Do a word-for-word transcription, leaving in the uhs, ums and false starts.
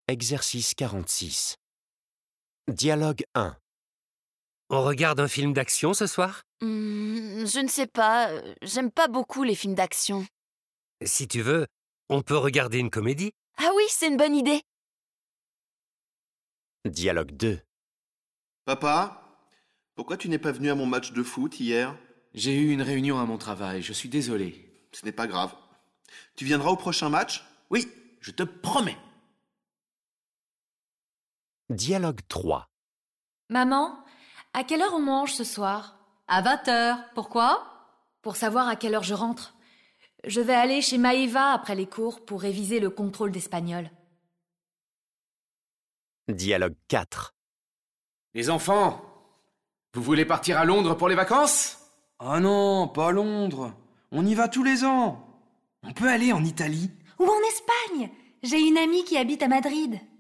Exercice quarante-six. Dialogue un. On regarde un film d'action ce soir? Hmm, je ne sais pas, euh, j'aime pas beaucoup les films d'action. Si tu veux, on peut regarder une comédie. Ah oui, c'est une bonne idée. Dialogue deux. Papa, pourquoi tu n'es pas venu à mon match de foot hier? J'ai eu une réunion à mon travail, je suis désolé. Ce n'est pas grave. Tu viendras au prochain match? Oui, je te promets. Dialogue trois. Maman, à quelle heure on mange ce soir? À vingt heures. Pourquoi? Pour savoir à quelle heure je rentre. Je vais aller chez Maëva après les cours pour réviser le contrôle d'espagnol. Dialogue quatre. Les enfants, vous voulez partir à Londres pour les vacances? Ah non, pas Londres. On y va tous les ans. On peut aller en Italie. Ou en Espagne. J'ai une amie qui habite à Madrid.